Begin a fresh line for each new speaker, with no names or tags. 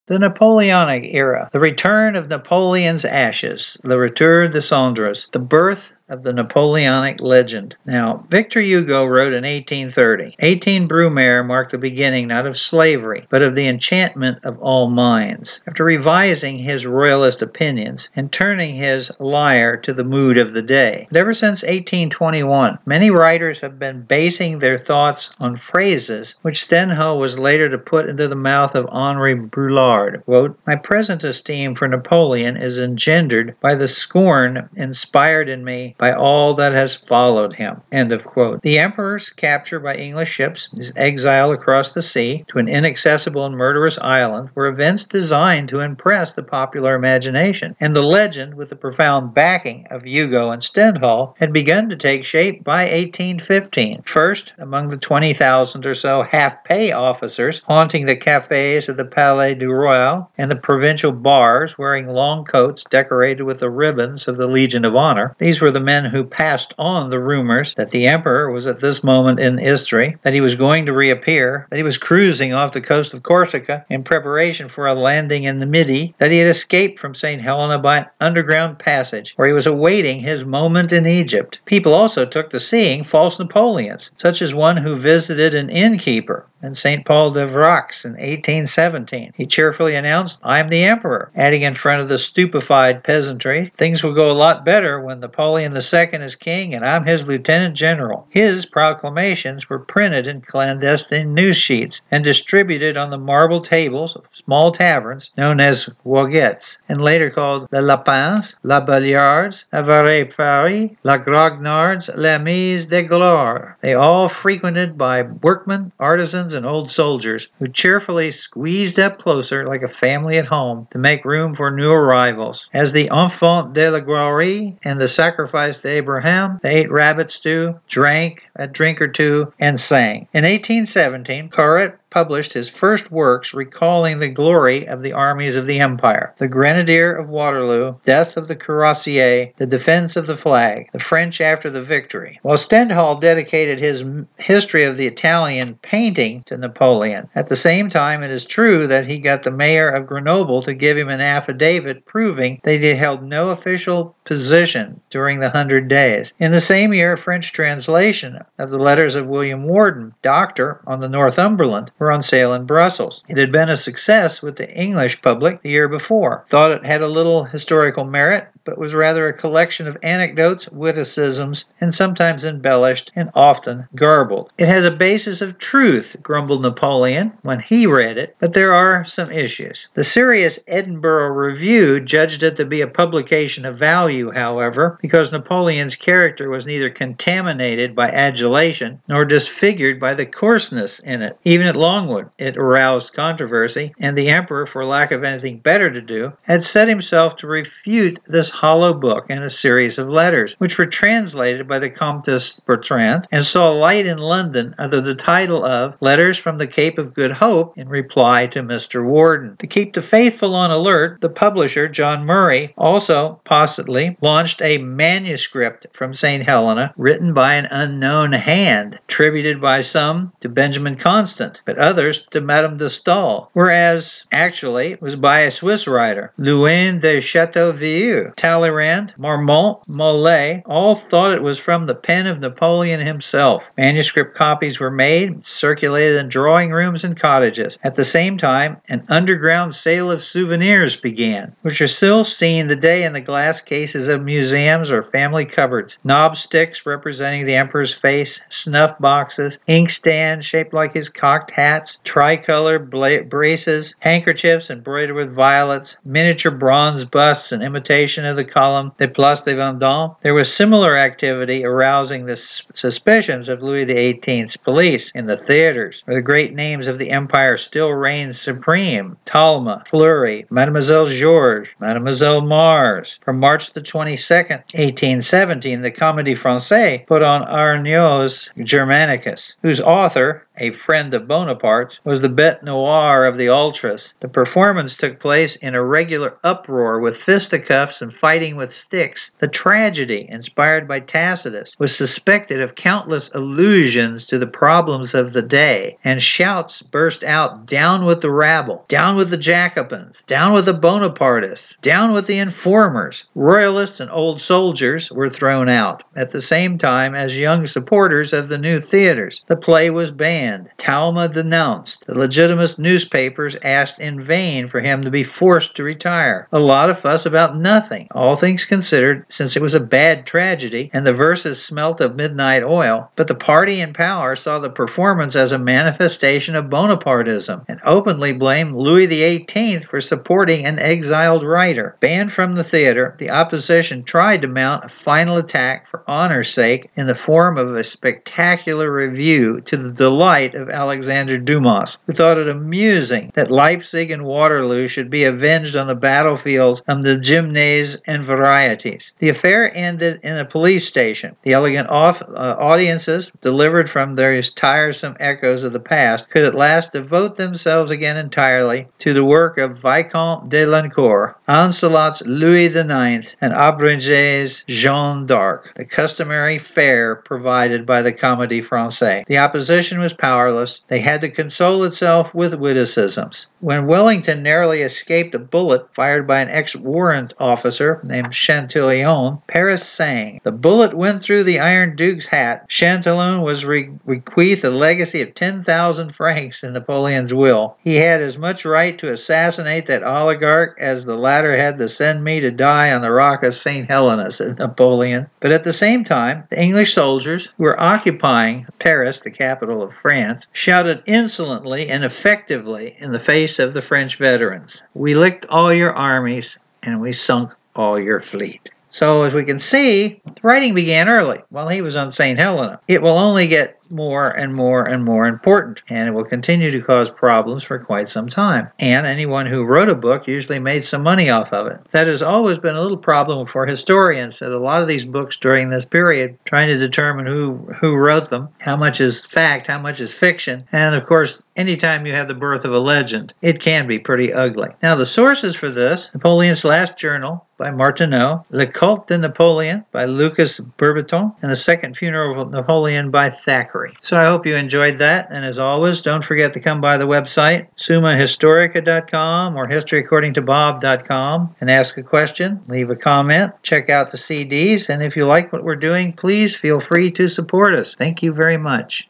The Napoleonic era, the return of Napoleon's ashes, le retour de cendres, the birth of the Napoleonic legend. Now, Victor Hugo wrote in 1830, 18 Brumaire marked the beginning not of slavery, but of the enchantment of all minds. After revising his royalist opinions and turning his lyre to the mood of the day. But ever since 1821, many writers have been basing their thoughts on phrases which Stendhal was later to put into the mouth of Henri Brulard. Quote, "My present esteem for Napoleon is engendered by the scorn inspired in me by all that has followed him." End of quote. The emperor's capture by English ships, his exile across the sea to an inaccessible and murderous island, were events designed to impress the popular imagination, and the legend, with the profound backing of Hugo and Stendhal, had begun to take shape by 1815. First, among the 20,000 or so half-pay officers haunting the cafes of the Palais du Royal and the provincial bars wearing long coats decorated with the ribbons of the Legion of Honor. These were the men who passed on the rumors that the emperor was at this moment in Istria, that he was going to reappear, that he was cruising off the coast of Corsica in preparation for a landing in the Midi, that he had escaped from St. Helena by an underground passage, where he was awaiting his moment in Egypt. People also took to seeing false Napoleons, such as one who visited an innkeeper in St. Paul de Vrax in 1817. He cheerfully announced, "I am the emperor," adding in front of the stupefied peasantry, "Things will go a lot better when Napoleon II is king and I'm his lieutenant general." His proclamations were printed in clandestine news sheets and distributed on the marble tables of small taverns known as goguettes, and later called Les Lapins, La Billards, La Vraie Paris, La Grognards, La Mise de Gloire. They all frequented by workmen, artisans, and old soldiers who cheerfully squeezed up closer like a family at home to make room for new arrivals. As the Enfant de la Gloire and the Sacrifice to Abraham, they ate rabbit stew, drank a drink or two, and sang. In 1817, Claret published his first works recalling the glory of the armies of the empire: The Grenadier of Waterloo, Death of the Cuirassiers, The Defense of the Flag, The French After the Victory. While Stendhal dedicated his history of the Italian painting to Napoleon, at the same time it is true that he got the mayor of Grenoble to give him an affidavit proving that he held no official position during the 100 Days. In the same year, a French translation of the letters of William Worden, doctor on the Northumberland, were on sale in Brussels. It had been a success with the English public the year before. Thought it had a little historical merit, but was rather a collection of anecdotes, witticisms, and sometimes embellished and often garbled. It has a basis of truth, grumbled Napoleon when he read it, but there are some issues. The serious Edinburgh Review judged it to be a publication of value, however, because Napoleon's character was neither contaminated by adulation nor disfigured by the coarseness in it. Even at Longwood, it aroused controversy, and the emperor, for lack of anything better to do, had set himself to refute this hollow book in a series of letters, which were translated by the Comtesse Bertrand and saw light in London under the title of Letters from the Cape of Good Hope in reply to Mr. Worden. To keep the faithful on alert, the publisher, John Murray, also possibly launched a manuscript from St. Helena written by an unknown hand, attributed by some to Benjamin Constant, but others to Madame de Staël, whereas actually it was by a Swiss writer, Louvain de Chateauvieux. Talleyrand, Marmont, Molay all thought it was from the pen of Napoleon himself. Manuscript copies were made, circulated in drawing rooms and cottages. At the same time, an underground sale of souvenirs began, which are still seen today in the glass cases of museums or family cupboards. Knob sticks representing the emperor's face, snuff boxes, inkstands shaped like his cocked hats, tricolor braces, handkerchiefs embroidered with violets, miniature bronze busts in imitation of the column de Place de Vendôme. There was similar activity arousing the suspicions of Louis XVIII's police in the theaters, where the great names of the empire still reigned supreme: Talma, Fleury, Mademoiselle Georges, Mademoiselle Mars. From March the 22nd, 1817, the Comédie Française put on Arnaud's Germanicus, whose author, a friend of Bonaparte's, was the bête noire of the ultras. The performance took place in a regular uproar with fisticuffs and fighting with sticks. The tragedy, inspired by Tacitus, was suspected of countless allusions to the problems of the day, and shouts burst out, "Down with the rabble! Down with the Jacobins! Down with the Bonapartists! Down with the informers!" Royalists and old soldiers were thrown out, at the same time as young supporters of the new theaters. The play was banned. Talma denounced. The legitimist newspapers asked in vain for him to be forced to retire. A lot of fuss about nothing. All things considered, since it was a bad tragedy and the verses smelt of midnight oil, but the party in power saw the performance as a manifestation of Bonapartism and openly blamed Louis XVIII for supporting an exiled writer. Banned from the theater, the opposition tried to mount a final attack for honor's sake in the form of a spectacular review to the delight of Alexander Dumas, who thought it amusing that Leipzig and Waterloo should be avenged on the battlefields of the Gymnase and Varieties. The affair ended in a police station. The elegant audiences, delivered from those tiresome echoes of the past, could at last devote themselves again entirely to the work of Vicomte de Lencourt, Ancelot's Louis IX, and Abringer's Jeanne d'Arc, the customary fare provided by the Comédie Française. The opposition was powerless. They had to console itself with witticisms. When Wellington narrowly escaped a bullet fired by an ex-warrant officer named Chatillon, Paris sang, "The bullet went through the Iron Duke's hat." Chatillon was bequeathed a legacy of 10,000 francs in Napoleon's will. He had as much right to assassinate that oligarch as the latter had to send me to die on the rock of St. Helena, said Napoleon. But at the same time, the English soldiers who were occupying Paris, the capital of France, shouted insolently and effectively in the face of the French veterans, "We licked all your armies and we sunk all your fleet." So as we can see, the writing began early, while he was on St. Helena. It will only get more and more and more important, and it will continue to cause problems for quite some time. And anyone who wrote a book usually made some money off of it. That has always been a little problem for historians, that a lot of these books during this period, trying to determine who wrote them, how much is fact, how much is fiction, and of course, anytime you have the birth of a legend, it can be pretty ugly. Now, the sources for this: Napoleon's Last Journal by Martineau, Le Culte de Napoleon by Lucas Bourboulon, and The Second Funeral of Napoleon by Thackeray. So I hope you enjoyed that, and as always, don't forget to come by the website, summahistorica.com or historyaccordingtobob.com, and ask a question, leave a comment, check out the CDs, and if you like what we're doing, please feel free to support us. Thank you very much.